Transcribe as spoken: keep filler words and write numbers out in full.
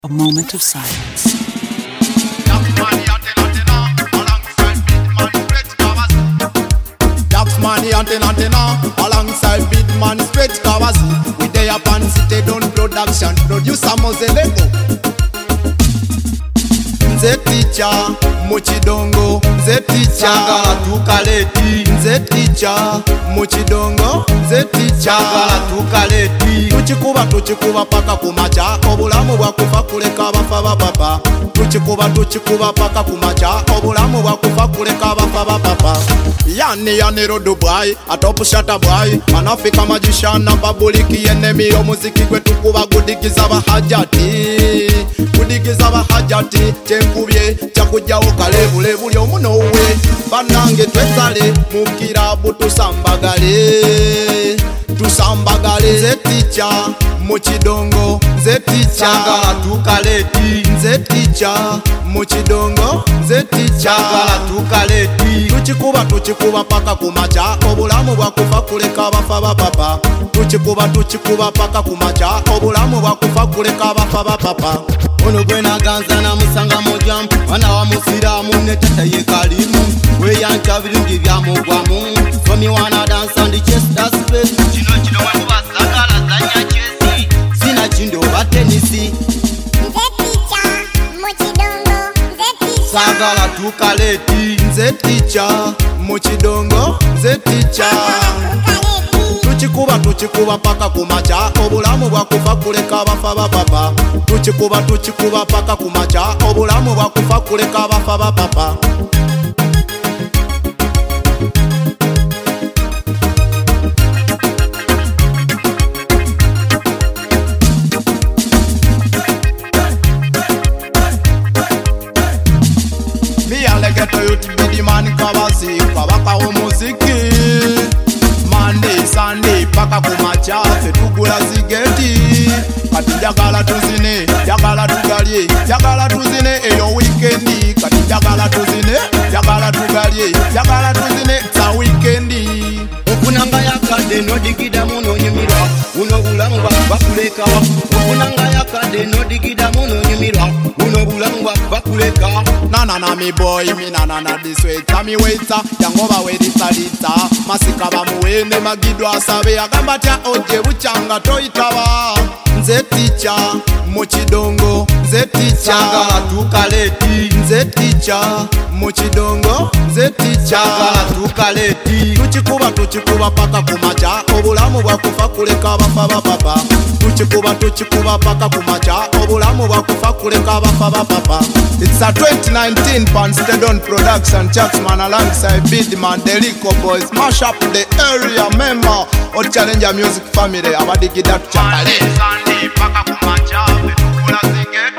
A moment of silence. Dax Money antenna antenna alongside Bidman straight covers. We dey up and sit down production. Producer Mozelego. Nze teacher Muchidongo. Nze teacher Chagala tukaleti. Nze teacher Muchidongo. Nze teacher Chagala tukaleti. Tuchikuba tuchikuba paka kumacha. Obulamu bwakufa kuleka bafa bapapa. Tuchikuba tuchikuba paka kumacha. Obulamu bwakufa kuleka bafa bapapa. Yani yani rodo boy, atopu shata boy. Anafika magician na babuliki enemy. Omuziki kwetu kuba gudigiza bahajati. Gudigiza bahajati. Chenkubye chakujawo kalebu lebu lyo muno we. Banange twesale mukirabu tusambagale. Tusambagale. Nze teacher Muchidongo. Nze teacher Chagala tukaleti. Nze teacher Muchidongo. Nze teacher Chagala tukaleti. Tuchikuba tuchikuba paka kumacha. Obulamu bwakufa kuleka bafa bapapa. Tuchikuba tuchikuba paka kumacha. Obulamu bwakufa kuleka bafa bapapa. Ono gwena ganza na musanga mojam. Wana wa musiramu ne tata ye kalimu. We yancha birungi bya mugwamu. So me wanna dance on the chest that's space. Chino chino we mubasagala zanya chesi. Sina chindo ba tenisi. Nze teacher Muchidongo. Nze teacher Sagala tukaleti. Nze teacher Muchidongo. Nze teacher Tuchikuba tuchikuba paka kumacha. Obulamu bwakufa kuleka bafa bapapa. Tuchikuba tuchikuba paka kumacha. Obulamu bwakufa kuleka bafa bapapa. Me and the ghetto youth be the man kabasi. Kabaka umuziki Monday, Sunday, paka kumacha. Fetugula zigeti. Kati jagala tuzine, jagala tugalye. Jagala tuzine eyo weekendi. Kati jagala tuzine, jagala tugalye. Jagala tuzine sa weekendi. Okunanga yakade no digida muno nyumirwa. Uno bulamu bakuleka. Okunanga yakade no digida muno nyumirwa. Uno bulamu bakuleka. Na na na me boy, me na na na this way. Tami waiter, yangoba we disalita. Masika bamuwene magido asabe. Agamba tia oje buchanga toitaba. Nze teacher Muchidongo. Nze teacher Chagala tukaleti. Nze teacher Muchidongo. Nze teacher Chagala tukaleti. Tuchikuba tuchikuba paka kumacha. Obulamu bwakufa kuleka bafa bapapa. Tuchikuba tuchikuba paka kumacha. Obulamu bwakufa kuleka bafa bapapa. It's a twenty nineteen Panstedon production. Jacksman alongside Bidman, Delico Boys. Mash up the area member of Challenger Music Family. Abadigida Chakale. Paka kumacha. Fetugula zige.